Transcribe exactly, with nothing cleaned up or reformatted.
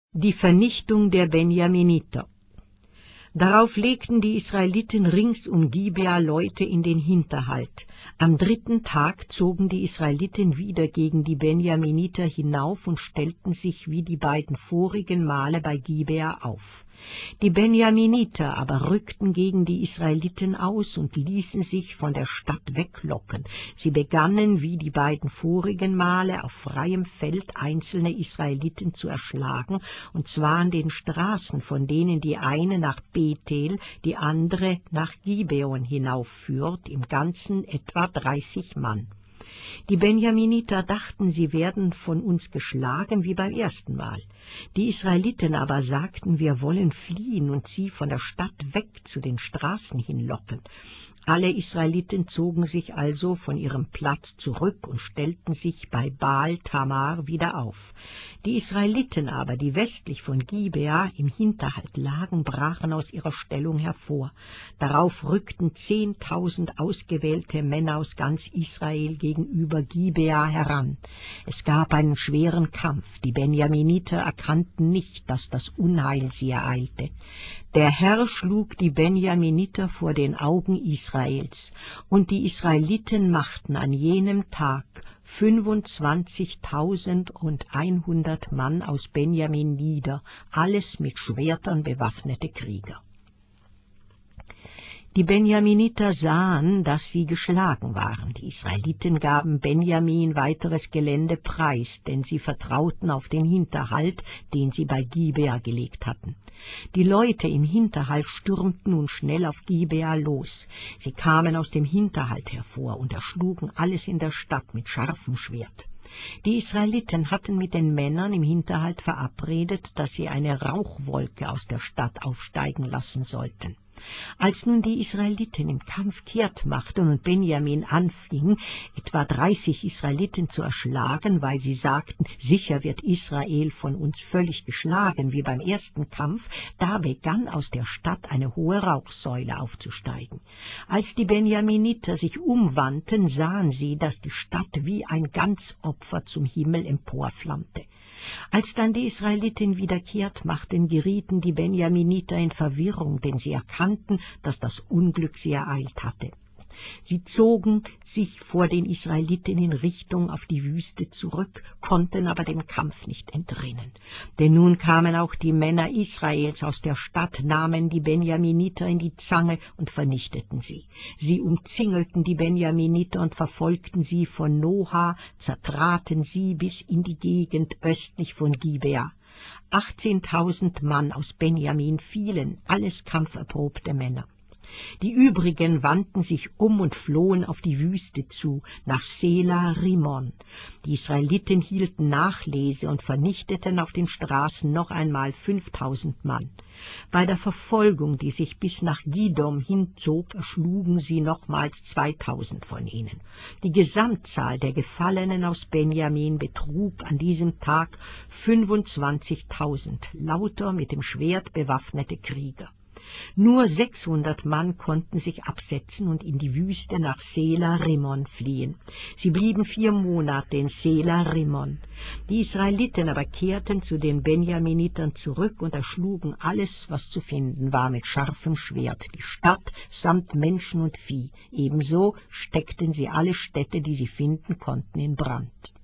Die Vernichtung der Benjaminiter. Darauf legten die Israeliten rings um Gibea Leute in den Hinterhalt. Am dritten Tag zogen die Israeliten wieder gegen die Benjaminiter hinauf und stellten sich wie die beiden vorigen Male bei Gibea auf. Die Benjaminiter aber rückten gegen die Israeliten aus und ließen sich von der Stadt weglocken. Sie begannen wie die beiden vorigen Male auf freiem Feld einzelne Israeliten zu erschlagen, und zwar an den Straßen, von denen die eine nach Bethel, die andere nach Gibeon hinaufführt, im Ganzen etwa dreißig Mann. Die Benjaminiter dachten, sie werden von uns geschlagen wie beim ersten Mal. Die Israeliten aber sagten, wir wollen fliehen und sie von der Stadt weg zu den Straßen hinlocken. Alle Israeliten zogen sich also von ihrem Platz zurück und stellten sich bei Baal Tamar wieder auf. Die Israeliten aber, die westlich von Gibea im Hinterhalt lagen, brachen aus ihrer Stellung hervor. Darauf rückten zehntausend ausgewählte Männer aus ganz Israel gegenüber Gibea heran. Es gab einen schweren Kampf. Die Benjaminiter erkannten nicht, dass das Unheil sie ereilte. Der Herr schlug die Benjaminiter vor den Augen Israels, und die Israeliten machten an jenem Tag fünfundzwanzigtausendeinhundert Mann aus Benjamin nieder, alles mit Schwertern bewaffnete Krieger. Die Benjaminiter sahen, dass sie geschlagen waren. Die Israeliten gaben Benjamin weiteres Gelände preis, denn sie vertrauten auf den Hinterhalt, den sie bei Gibea gelegt hatten. Die Leute im Hinterhalt stürmten nun schnell auf Gibea los. Sie kamen aus dem Hinterhalt hervor und erschlugen alles in der Stadt mit scharfem Schwert. Die Israeliten hatten mit den Männern im Hinterhalt verabredet, dass sie eine Rauchwolke aus der Stadt aufsteigen lassen sollten. Als nun die Israeliten im Kampf kehrt machten und Benjamin anfing, etwa dreißig Israeliten zu erschlagen, weil sie sagten, sicher wird Israel von uns völlig geschlagen wie beim ersten Kampf, da begann aus der Stadt eine hohe Rauchsäule aufzusteigen. Als die Benjaminiter sich umwandten, sahen sie, dass die Stadt wie ein Ganzopfer zum Himmel emporflammte. Als dann die Israeliten wieder kehrt machten, gerieten die Benjaminiter in Verwirrung, denn sie erkannten, dass das Unglück sie ereilt hatte. Sie zogen sich vor den Israeliten in Richtung auf die Wüste zurück, konnten aber dem Kampf nicht entrinnen. Denn nun kamen auch die Männer Israels aus der Stadt, nahmen die Benjaminiter in die Zange und vernichteten sie. Sie umzingelten die Benjaminiter und verfolgten sie von Noha, zertraten sie bis in die Gegend östlich von Gibea. Achtzehntausend Mann aus Benjamin fielen, alles kampferprobte Männer. Die übrigen wandten sich um und flohen auf die Wüste zu, nach Sela Rimon. Die Israeliten hielten Nachlese und vernichteten auf den Straßen noch einmal fünftausend Mann. Bei der Verfolgung, die sich bis nach Gidom hinzog, erschlugen sie nochmals zweitausend von ihnen. Die Gesamtzahl der Gefallenen aus Benjamin betrug an diesem Tag fünfundzwanzigtausend, lauter mit dem Schwert bewaffnete Krieger. Nur sechshundert Mann konnten sich absetzen und in die Wüste nach Sela Rimon fliehen. Sie blieben vier Monate in Sela Rimon. Die Israeliten aber kehrten zu den Benjaminitern zurück und erschlugen alles, was zu finden war, mit scharfem Schwert, die Stadt samt Menschen und Vieh. Ebenso steckten sie alle Städte, die sie finden konnten, in Brand.